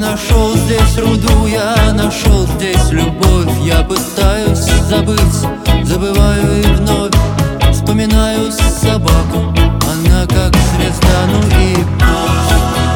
нашел здесь руду, я нашел здесь любовь. Я пытаюсь забыть, забываю и вновь вспоминаю собаку, она как звезда, ну и пусть.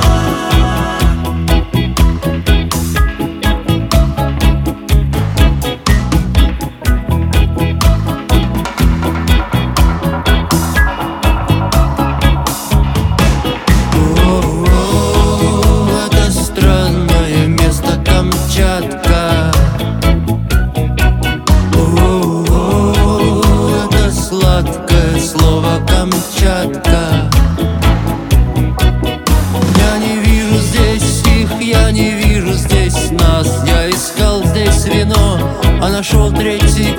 Сладкое слово Камчатка. Я не вижу здесь их, я не вижу здесь нас. Я искал здесь вино, а нашел третий